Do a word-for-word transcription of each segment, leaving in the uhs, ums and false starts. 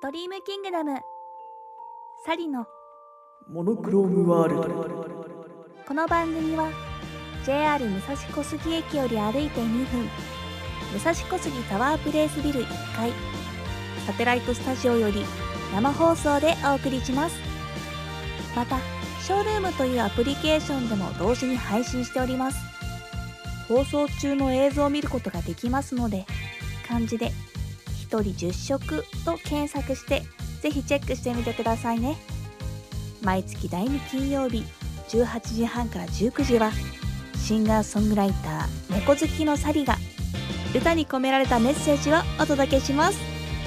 ドリームキングダムサリのモノクロームワールド。 この番組は ジェイアール 武蔵小杉駅より歩いてにふん、武蔵小杉タワープレイスビルいっかい、サテライトスタジオより生放送でお送りします。またショールームというアプリケーションでも同時に配信しております。放送中の映像を見ることができますので、漢字でひとりじゅっ色と検索してぜひチェックしてみてくださいね。毎月だいに金曜日じゅうはちじはんからじゅうくじはシンガーソングライター猫好きのサリが歌に込められたメッセージをお届けします。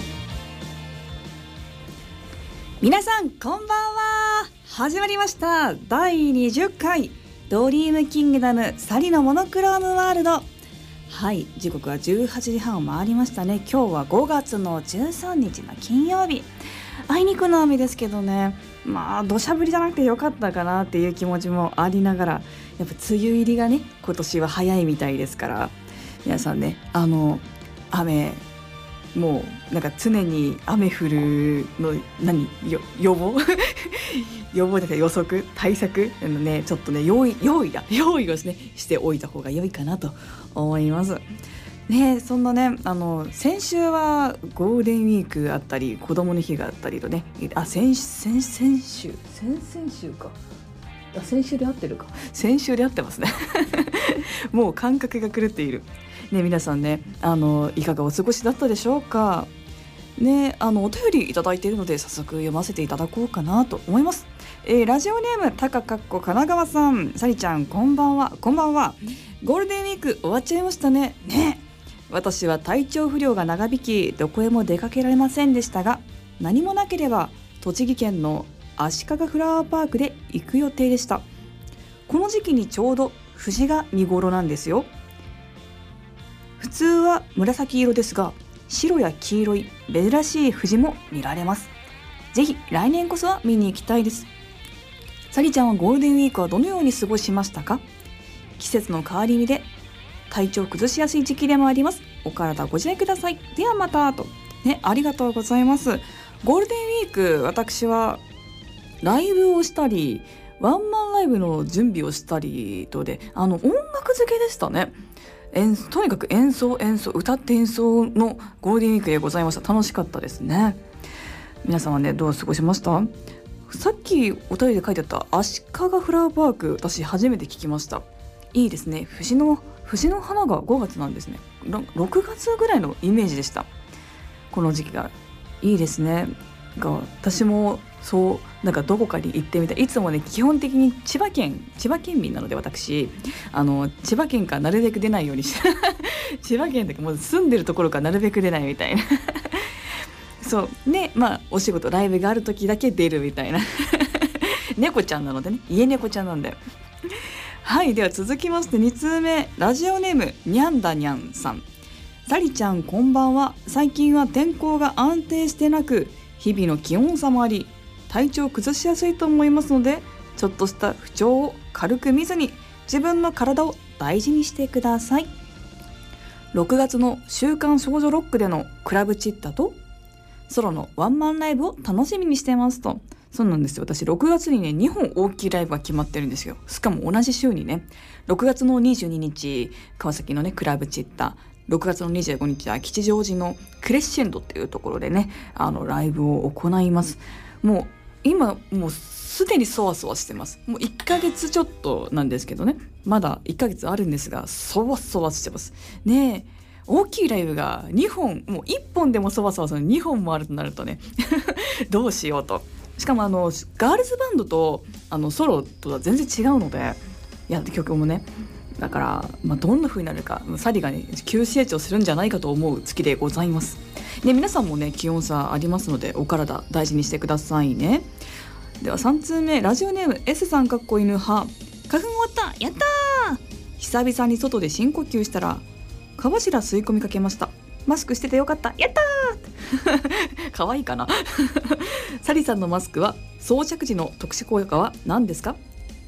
皆さんこんばんは。始まりましただいにじゅっかいドリームキングダムサリのモノクロームワールド。はい、時刻はじゅうはちじはんを回りましたね。今日はごがつのじゅうさんにちの金曜日、あいにくの雨ですけどね、まあ土砂降りじゃなくてよかったかなっていう気持ちもありながら、やっぱ梅雨入りがね今年は早いみたいですから、皆さんね、あの雨もうなんか常に雨降るの何よ予防予防だって予測対策あのねちょっとね用意用意だ用意をですねしておいた方が良いかなと思いますね。そんなね、あの先週はゴールデンウィークあったり子供の日があったりとね、あ先先先週先々週かあ先週で合ってるか先週で合ってますねもう感覚が狂っているね。皆さんね、あのいかがお過ごしだったでしょうかね。あのお便りいただいているので早速読ませていただこうかなと思います。えー、ラジオネームたかかっこ神奈川さん、さりちゃんこんばんは。こんばんは。ゴールデンウィーク終わっちゃいましたね。ね、私は体調不良が長引きどこへも出かけられませんでしたが、何もなければ栃木県の足利フラワーパークで行く予定でした。この時期にちょうど藤が見頃なんですよ。普通は紫色ですが、白や黄色い珍しい藤も見られます。ぜひ来年こそは見に行きたいです。さりちゃんはゴールデンウィークはどのように過ごしましたか？季節の変わり目で体調を崩しやすい時期でもあります。お体ご自愛ください。ではまたと、ね、ありがとうございます。ゴールデンウィーク、私はライブをしたりワンマンライブの準備をしたりとで、あの音楽漬けでしたね。演とにかく演奏演奏歌って演奏のゴールデンウィークでございました。楽しかったですね。皆さんはねどう過ごしました？さっきお便りで書いてあった足利フラワーパーク、私初めて聞きました。いいですね。藤の藤の花がごがつなんですね。ろくがつぐらいのイメージでした。この時期がいいですね。が私もそうなんかどこかに行ってみたい。いつもね基本的に千葉県千葉県民なので、私あの千葉県からなるべく出ないようにして千葉県だけもう住んでるところからなるべく出ないみたいなそうね、まあお仕事ライブがある時だけ出るみたいな猫ちゃんなのでね、家猫ちゃんなんではい、では続きましてに通目、ラジオネームにゃんだにゃんさん。さりちゃんこんばんは。最近は天候が安定してなく、日々の気温差もあり体調を崩しやすいと思いますので、ちょっとした不調を軽く見ずに自分の体を大事にしてください。ろくがつの週刊少女ロックでのクラブチッタとソロのワンマンライブを楽しみにしてますと。そうなんですよ。私ろくがつにねにほん大きいライブが決まってるんですよ。しかも同じ週にね、ろくがつのにじゅうににち川崎のねクラブチッタ、ろくがつのにじゅうごにちは吉祥寺のクレッシェンドっていうところでね、あのライブを行います。もう今もうすでにそわそわしてます。もういっかげつちょっとなんですけどね、まだいっかげつあるんですが、そわそわしてますね。え大きいライブがにほん、もういっぽんでもそわそわするのにほんもあるとなるとねどうしようと。しかもあのガールズバンドとあのソロとは全然違うので、いや曲もね、だから、まあ、どんな風になるか、サリがね急成長するんじゃないかと思う月でございます、ね、皆さんもね気温差ありますのでお体大事にしてくださいね。ではさん通目、ラジオネーム S さんかっこ犬派。花粉終わった、やったー。久々に外で深呼吸したら蚊柱吸い込みかけました。マスクしててよかった、やったーかわいいかなサリさんのマスクは装着時の特殊効果は何ですか？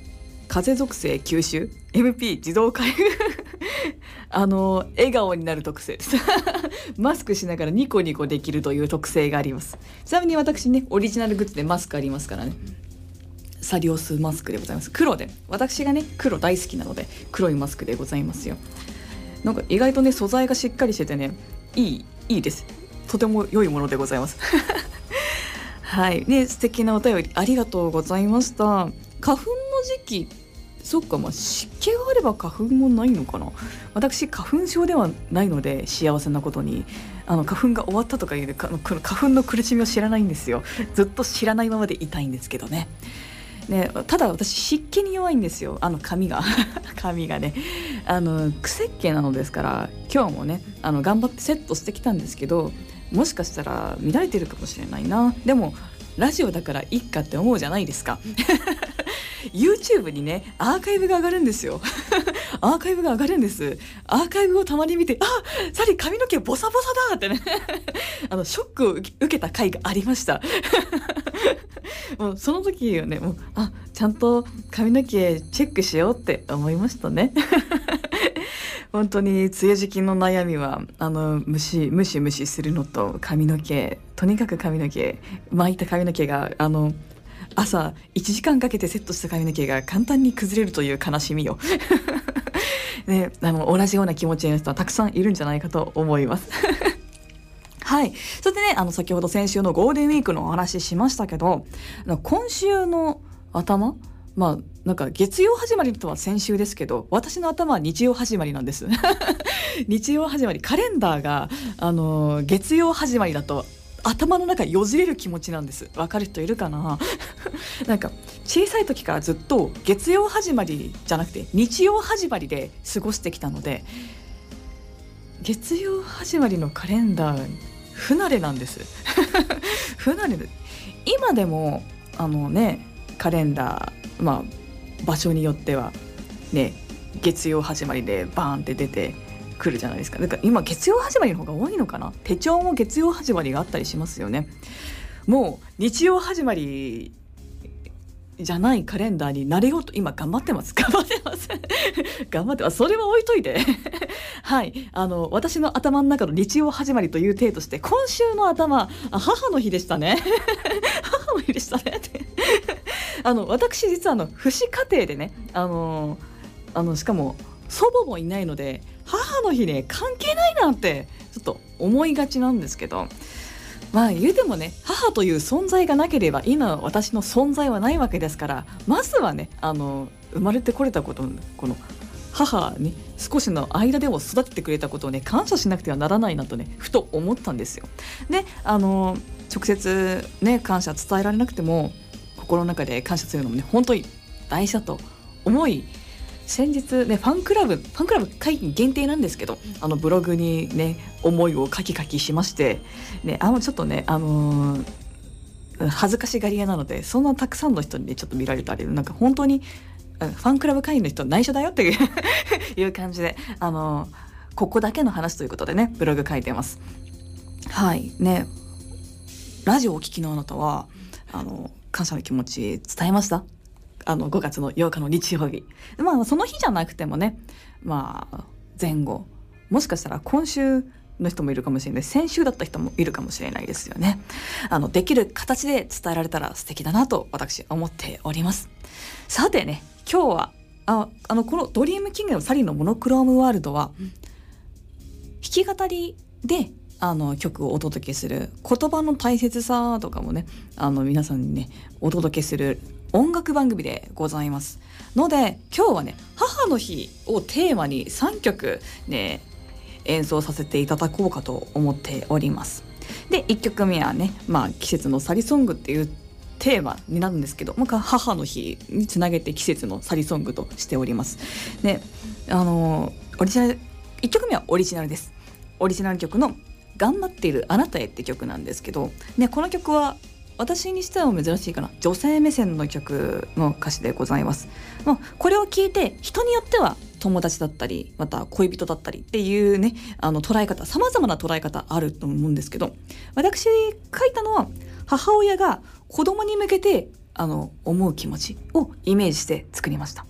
風属性吸収 エムピー 自動回復あの笑顔になる特性ですマスクしながらニコニコできるという特性があります。ちなみに私ねオリジナルグッズでマスクありますからね、サリオスマスクでございます。黒で、私がね黒大好きなので黒いマスクでございますよ。なんか意外とね素材がしっかりしててねいいいいです。とても良いものでございますはいね、素敵なお便りありがとうございました。花粉の時期、そっか、まあ湿気があれば花粉もないのかな。私花粉症ではないので幸せなことに、あの花粉が終わったとかいうか花粉の苦しみを知らないんですよ。ずっと知らないままでいたいんですけどね。ね、ただ私湿気に弱いんですよ。あの髪が髪がねあの癖っ気なのですから、今日もねあの頑張ってセットしてきたんですけど、もしかしたら乱れてるかもしれないな。でもラジオだからいっかって思うじゃないですかYouTube にねアーカイブが上がるんですよアーカイブが上がるんです。アーカイブをたまに見て、あ、サリ髪の毛ボサボサだってねあのショックを受けた回がありましたもうその時はね、もうあちゃんと髪の毛チェックしようって思いましたね本当に梅雨時期の悩みはあのムシムシムシするのと髪の毛、とにかく髪の毛巻いた髪の毛があの朝いちじかんかけてセットした髪の毛が簡単に崩れるという悲しみよね、あの同じような気持ちの人はたくさんいるんじゃないかと思いますはい。そしてね、あの先ほど先週のゴールデンウィークのお話ししましたけど、今週の頭、まあなんか月曜始まりとは先週ですけど、私の頭は日曜始まりなんです日曜始まり、カレンダーがあの月曜始まりだと頭の中よじれる気持ちなんです。わかる人いるかななんか小さい時からずっと月曜始まりじゃなくて日曜始まりで過ごしてきたので、月曜始まりのカレンダー不慣れなんです不慣れで、今でもあのねカレンダー、まあ場所によってはね月曜始まりでバーンって出てくるじゃないですか。だから今月曜始まりの方が多いのかな。手帳も月曜始まりがあったりしますよね。もう日曜始まりじゃないカレンダーになれようと今頑張ってます頑張ってます頑張ってます。それは置いといてはいあの私の頭の中の日曜始まりという体として、今週の頭母の日でしたね母の日でしたねってあの私実はあの父子家庭でね、あのあのしかも祖母もいないので母の日ね関係ないなってちょっと思いがちなんですけど、まあ言うてもね母という存在がなければ今私の存在はないわけですから、まずはねあの生まれてこれたこと、この母に少しの間でも育ててくれたことをね感謝しなくてはならないなとねふと思ったんですよ。であの直接ね感謝伝えられなくても心の中で感謝するのもね本当に大事だと思い、先日ねファンクラブファンクラブ会議限定なんですけど、あのブログにね思いを書き書きしましてね、あのちょっとねあのー、恥ずかしがり屋なのでそんなたくさんの人にねちょっと見られたり、なんか本当にファンクラブ会員の人内緒だよっていういう感じで、あのー、ここだけの話ということでねブログ書いてます。はいね、ラジオをお聞きのあなたはあの感謝の気持ち伝えました？あのごがつのようかの日曜日、まあその日じゃなくてもね、まあ前後もしかしたら今週の人もいるかもしれない、先週だった人もいるかもしれないですよね。あのできる形で伝えられたら素敵だなと私思っております。さてね、今日はああのこのドリームキングのサリのモノクロームワールドは弾き語りであの曲をお届けする、言葉の大切さとかもねあの皆さんにねお届けする音楽番組でございますので、今日はね母の日をテーマにさんきょくね演奏させていただこうかと思っております。でいっきょくめはね、まあ、季節のサリソングっていうテーマになるんですけど、もう一回母の日につなげて季節のサリソングとしております。であのオリジナルいっきょくめはオリジナルです。オリジナル曲の頑張っているあなたへって曲なんですけど、ね、この曲は私にしては珍しいかな、女性目線の曲の歌詞でございます。まあ、これを聞いて人によっては友達だったりまた恋人だったりっていうねあの捉え方、様々な捉え方あると思うんですけど、私書いたのは母親が子供に向けてあの思う気持ちをイメージして作りました。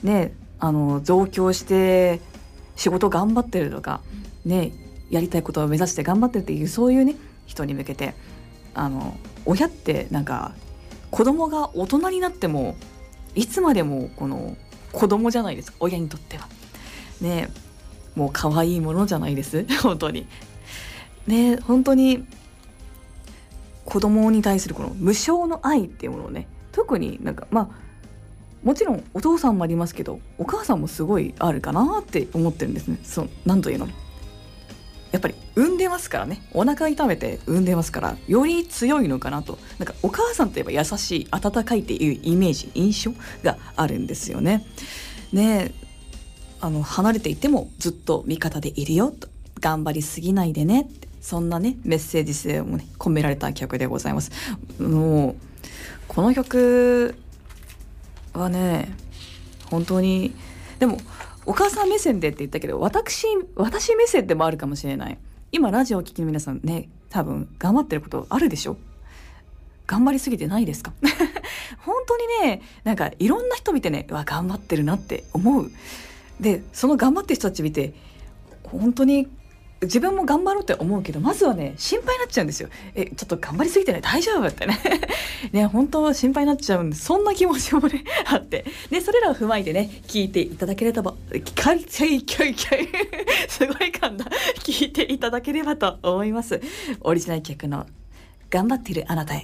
ね、あの上京して仕事頑張ってるとか、ね、やりたいことを目指して頑張ってるっていうそういうね人に向けて、あの親ってなんか子供が大人になってもいつまでもこの子供じゃないですか、親にとってはね。もう可愛いものじゃないです本当にね。本当に子供に対するこの無償の愛っていうものをね、特になんかまあもちろんお父さんもありますけど、お母さんもすごいあるかなって思ってるんですね。そう、なんというの、やっぱり産んでますからね、お腹痛めて産んでますから、より強いのかなと。なんかお母さんといえば優しい、温かいっていうイメージ、印象があるんですよね。ね、あの離れていてもずっと味方でいるよと、頑張りすぎないでねって、そんなねメッセージ性もね込められた曲でございます。もうこの曲はね、本当に、でもお母さん目線でって言ったけど、私私目線でもあるかもしれない。今ラジオを聴きの皆さんね、多分頑張ってることあるでしょ。頑張りすぎてないですか本当にね、なんかいろんな人見てね、うわ頑張ってるなって思う。でその頑張ってる人たち見て、本当に自分も頑張ろうって思うけど、まずはね心配になっちゃうんですよ。えちょっと頑張りすぎてない大丈夫ってねね、本当は心配になっちゃうんで、そんな気持ちもねあって、でそれらを踏まえてね聞いていただければ、かいちゃいきゃいきゃいすごい噛んだ、聞いていただければと思います。オリジナル曲の頑張っているあなたへ。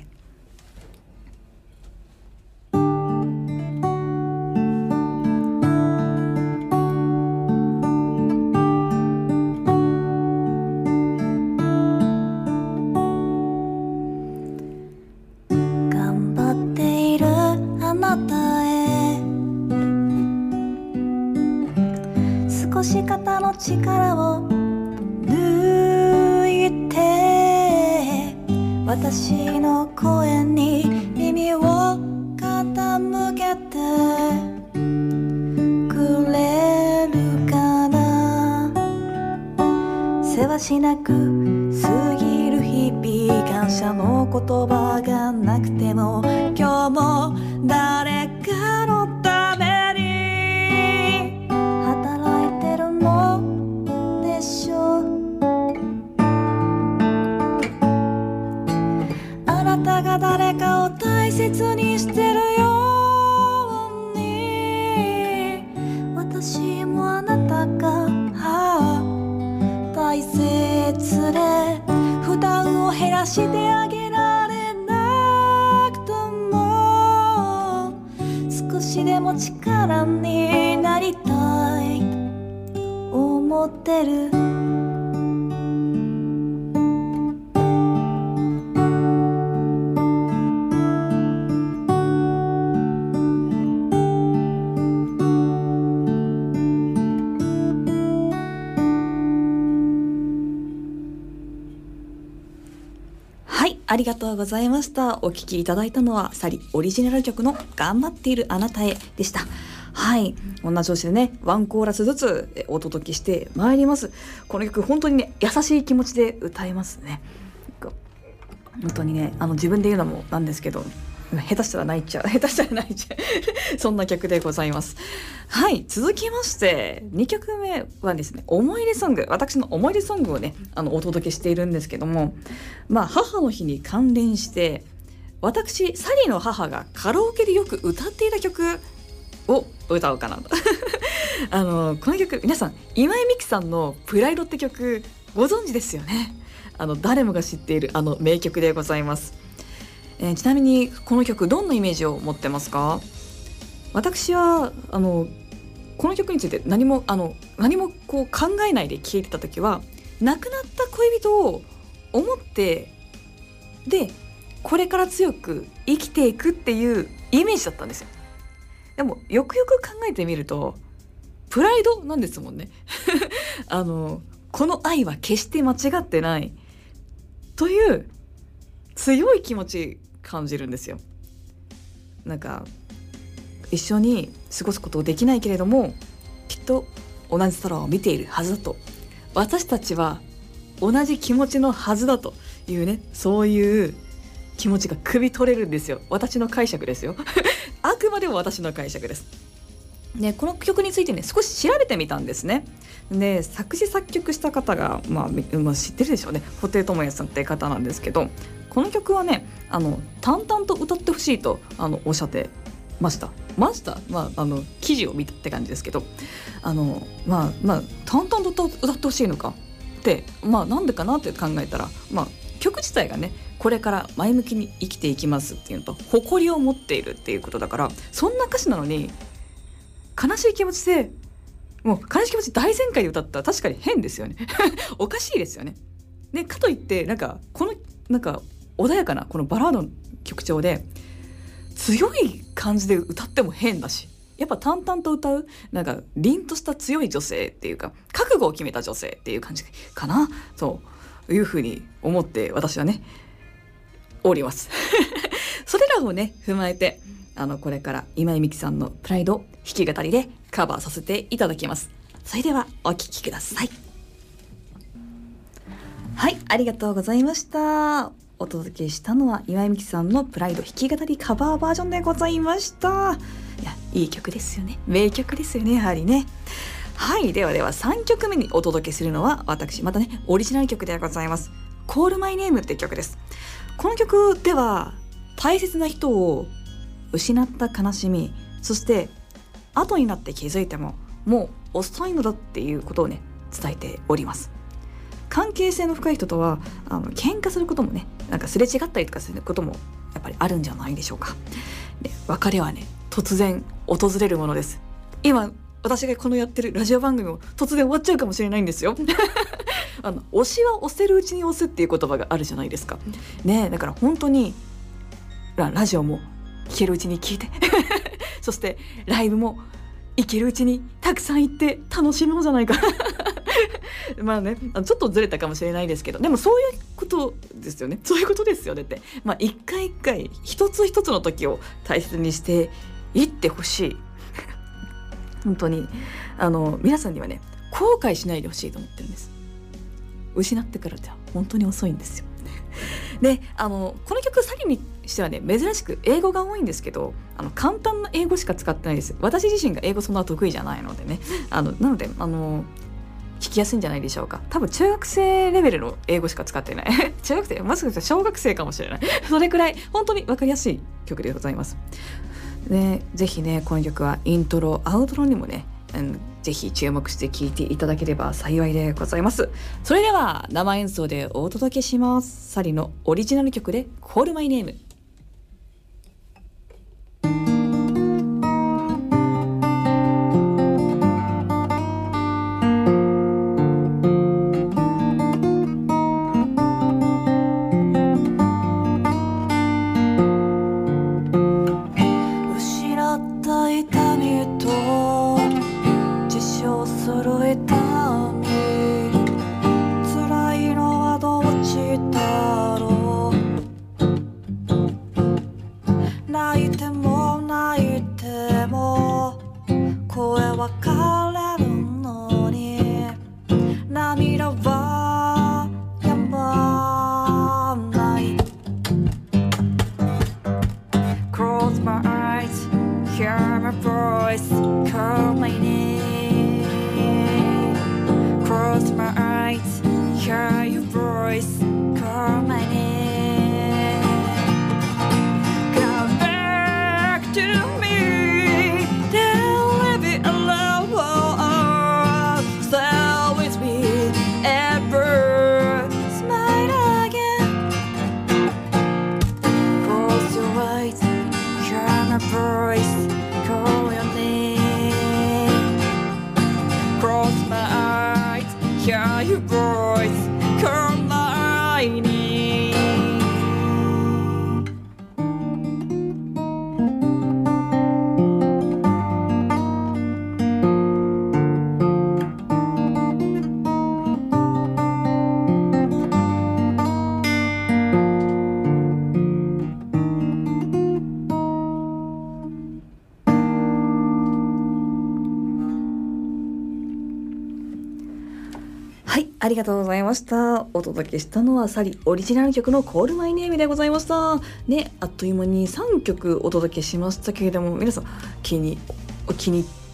少し肩の力を抜いて、私の声に耳を傾けてくれるかな。せわしなく過ぎる日々、感謝の言葉がなくても、今日も誰かのため誰かを大切にしてるように、私もあなたが大切で、負担を減らしてあげられなくとも、少しでも力になりたいと思ってる。 ありがとうございました。お聴きいただいたのはサリオリジナル曲の頑張っているあなたへでした。はい、こんな調子でねワンコーラスずつお届けしてまいります。この曲本当にね優しい気持ちで歌えますね。本当にね、あの自分で言うのもなんですけど、下手したら泣いちゃう下手したら泣いちゃうそんな曲でございます。はい、続きましてにきょくめはですね、思い出ソング、私の思い出ソングをねあのお届けしているんですけども、まあ母の日に関連して、私サリーの母がカラオケでよく歌っていた曲を歌おうかなとあのこの曲、皆さん今井美樹さんのプライドって曲ご存知ですよね。あの誰もが知っているあの名曲でございます。えー、ちなみにこの曲どんなイメージを持ってますか？私はあのこの曲について何もあの何もこう考えないで聴いてた時は、亡くなった恋人を思ってでこれから強く生きていくっていうイメージだったんですよ。でもよくよく考えてみるとプライドなんですもんねあのこの愛は決して間違ってないという強い気持ち感じるんですよ。なんか一緒に過ごすことできないけれども、きっと同じ空を見ているはずだと、私たちは同じ気持ちのはずだというね、そういう気持ちが汲み取れるんですよ。私の解釈ですよあくまでも私の解釈です。 でこの曲についてね少し調べてみたんですね。で作詞作曲した方が、まあまあ、知ってるでしょうね、布袋寅泰さんって方なんですけど、この曲はねあの淡々と歌ってほしいとあのおっしゃってましたました、まあ、あの記事を見たって感じですけど、あの、まあまあ、淡々と歌ってほしいのかって、まあ、なんでかなって考えたら、まあ、曲自体がねこれから前向きに生きていきますっていうのと誇りを持っているっていうことだから、そんな歌詞なのに悲しい気持ちでもう悲しい気持ち大全開で歌ったら確かに変ですよねおかしいですよね。でかといってなんかこのなんか穏やかなこのバラードの曲調で強い感じで歌っても変だし、やっぱ淡々と歌うなんか凛とした強い女性っていうか覚悟を決めた女性っていう感じかなというふうに思って私はねおりますそれらをね踏まえてあのこれから今井美樹さんのプライドを弾き語りでカバーさせていただきます。それではお聴きください。はい、ありがとうございました。お届けしたのは今井美樹さんのプライド弾き語りカバーバージョンでございました。いや、いい曲ですよね、名曲ですよね、やはりね。はい、ではではさんきょくめにお届けするのは私またねオリジナル曲でございます。 Call My Name って曲です。この曲では大切な人を失った悲しみ、そして後になって気づいてももう遅いのだっていうことをね伝えております。関係性の深い人とはあの喧嘩することもねなんかすれ違ったりとかすることもやっぱりあるんじゃないでしょうか。で別れはね突然訪れるものです。今私がこのやってるラジオ番組も突然終わっちゃうかもしれないんですよあの推しは押せるうちに押すっていう言葉があるじゃないですかね。だから本当にラジオも聴けるうちに聴いてそしてライブも行けるうちにたくさん行って楽しもうじゃないかまあねちょっとずれたかもしれないですけど、でもそういうことですよねそういうことですよねって、まあ一回一回一つ一つの時を大切にしていってほしい本当にあの皆さんにはね後悔しないでほしいと思ってるんです。失ってからじゃ本当に遅いんですよであのこの曲サリにしてはね珍しく英語が多いんですけど、あの簡単な英語しか使ってないです。私自身が英語そんな得意じゃないのでねあのなのであの聞きやすいんじゃないでしょうか。多分中学生レベルの英語しか使ってない中学生もしかしたら小学生かもしれないそれくらい本当に分かりやすい曲でございます。でぜひねこの曲はイントロアウトロにもね、うん、ぜひ注目して聴いていただければ幸いでございます。それでは生演奏でお届けします。サリのオリジナル曲で Call My Name。ありがとうございました。お届けしたのはサリオリジナル曲の Call My Name でございましたね。あっという間にさんきょくお届けしましたけれども、皆さん気に気に入っ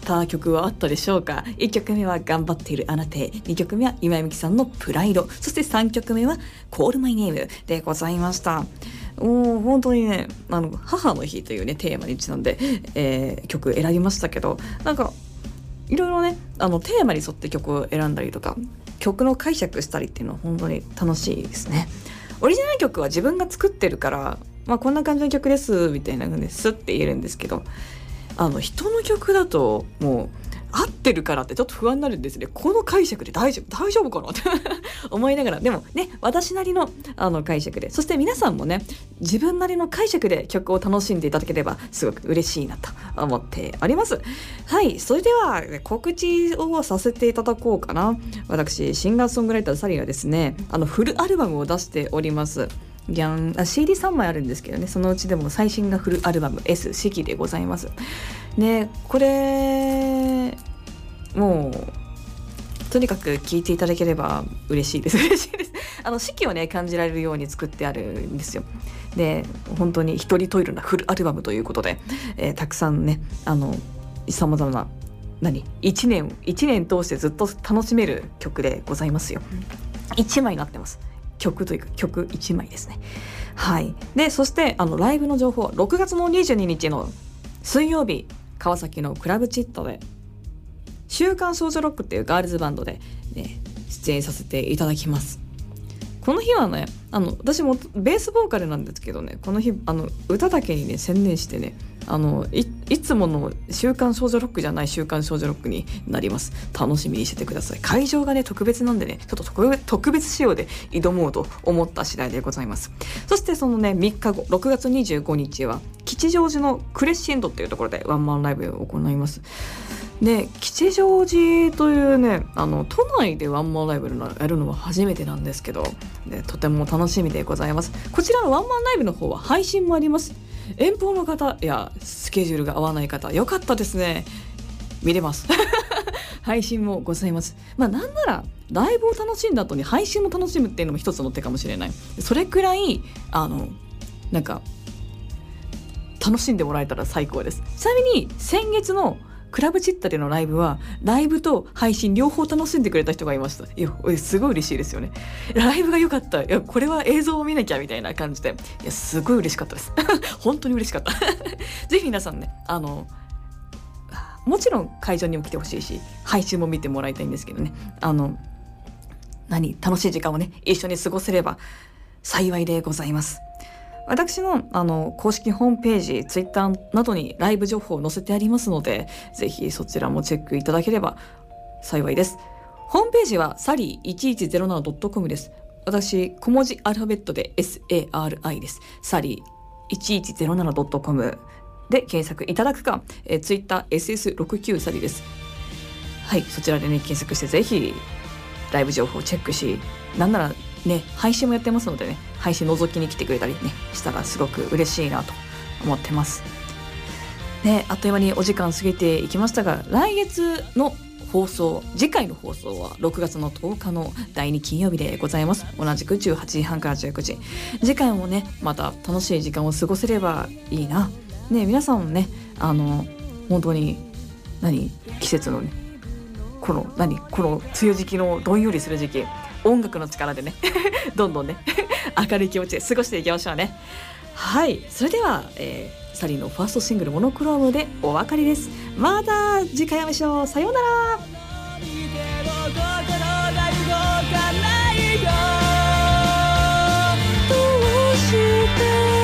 った曲はあったでしょうか。いっきょくめは頑張っているあなたへ、にきょくめは今井美樹さんのプライド、そしてさんきょくめはコールマイネームでございました。お本当にね、あの母の日というねテーマにちなんで、えー、曲選びましたけど、なんかいろいろねあのテーマに沿って曲を選んだりとか、曲の解釈したりっていうのは本当に楽しいですね。オリジナル曲は自分が作ってるから、まあ、こんな感じの曲ですみたいなのでスッて言えるんですけど、あの人の曲だともう合ってるからってちょっと不安になるんですね。この解釈で大丈夫大丈夫かなって思いながら、でもね私なりのあの解釈で、そして皆さんもね自分なりの解釈で曲を楽しんでいただければすごく嬉しいなと思っております。はい、それでは告知をさせていただこうかな。私シンガーソングライターサリーがですね、あのフルアルバムを出しております。ギャンあ シーディーさん 枚あるんですけどね、そのうちでも最新がフルアルバム S 四季でございますね。これもうとにかく聴いていただければ嬉しいです嬉しいです。あの四季をね感じられるように作ってあるんですよ。で本当に一人トイレなフルアルバムということで、えー、たくさんねあのさまざまな何一年一年通してずっと楽しめる曲でございますよ。いちまいになってます。曲というか曲いちまいですね。はい。でそしてあのライブの情報、ろくがつのにじゅうににちの水曜日、川崎のクラブチットで週刊少女ロックっていうガールズバンドで、ね、出演させていただきます。この日はねあの私もベースボーカルなんですけどね、この日あの歌だけにね専念してね、あの い, いつもの週刊少女ロックじゃない週刊少女ロックになります。楽しみにしててください。会場がね特別なんでね、ちょっと 特, 特別仕様で挑もうと思った次第でございます。そしてそのねみっかご、ろくがつにじゅうごにちは吉祥寺のクレッシェンドっていうところでワンマンライブを行います。で吉祥寺というねあの都内でワンマンライブをやるのは初めてなんですけど、でとても楽しみでございます。こちらのワンマンライブの方は配信もあります。遠方の方やスケジュールが合わない方、よかったですね、見れます配信もございます。まあなんならライブを楽しんだ後に配信も楽しむっていうのも一つの手かもしれない。それくらいあのなんか楽しんでもらえたら最高です。ちなみに先月のクラブチッタでのライブはライブと配信両方楽しんでくれた人がいました。いやすごい嬉しいですよね。ライブが良かった、いやこれは映像を見なきゃみたいな感じで、いやすごい嬉しかったです本当に嬉しかったぜひ皆さんねあのもちろん会場にも来てほしいし配信も見てもらいたいんですけどね、あの何楽しい時間をね一緒に過ごせれば幸いでございます。私 の, あの公式ホームページ、ツイッターなどにライブ情報を載せてありますので、ぜひそちらもチェックいただければ幸いです。ホームページはサリーいちいちゼロななドットコム です。私小文字アルファベットで エスエーアールアイ です。サリーいちいちゼロななドットコム で検索いただくか、えツイッター エスエスろくきゅう サリーです。はい、そちらでね検索してぜひライブ情報をチェックし、なんならね配信もやってますのでね、配信覗きに来てくれたりねしたらすごく嬉しいなと思ってますね。あっという間にお時間過ぎていきましたが、来月の放送、次回の放送はろくがつのとおかのだいに金曜日でございます。同じくじゅうはちじはんからじゅうくじ、次回もねまた楽しい時間を過ごせればいいなね。皆さんもねあの本当に何季節のねこの何この梅雨時期のどんよりする時期、音楽の力でねどんどんね明るい気持ちで過ごしていきましょうね。はい、それでは、えー、サリーのファーストシングルモノクロームでお別れです。また次回会いましょう。さようなら。どうして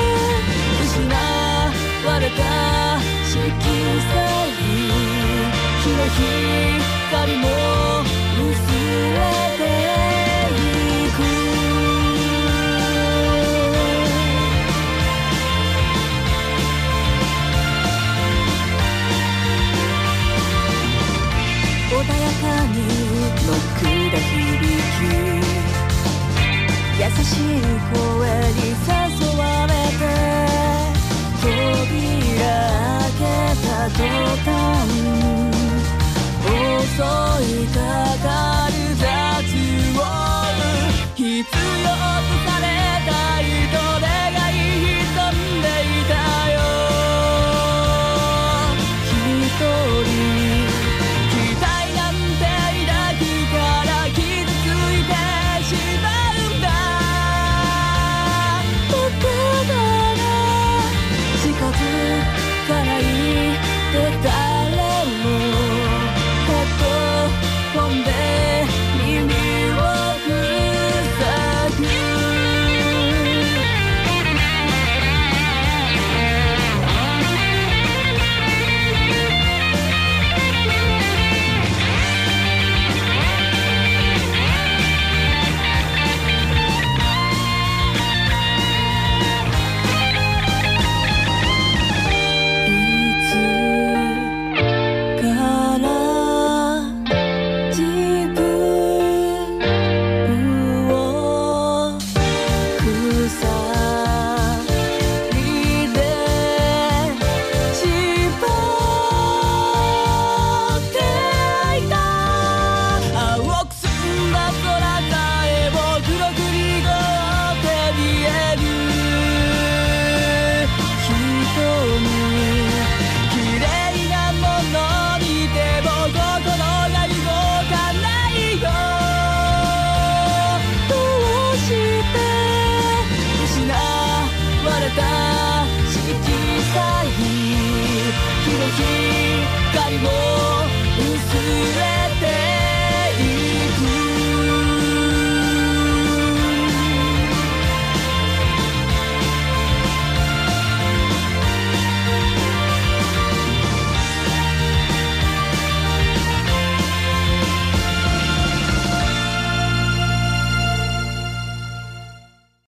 失われた色彩、日の光も薄れて穏やかにノックが響き、優しい声に誘われて扉開けた途端、襲いかかる雑音、必要と